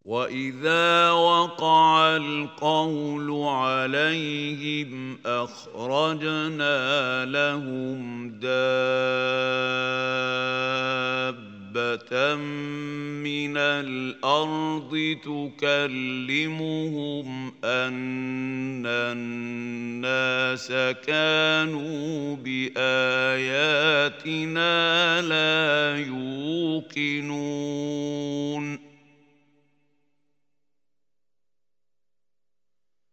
وإذا وقع القول عليهم أخرجنا لهم دابة من الأرض تكلمهم أن الناس كانوا بآياتنا لا يوقنون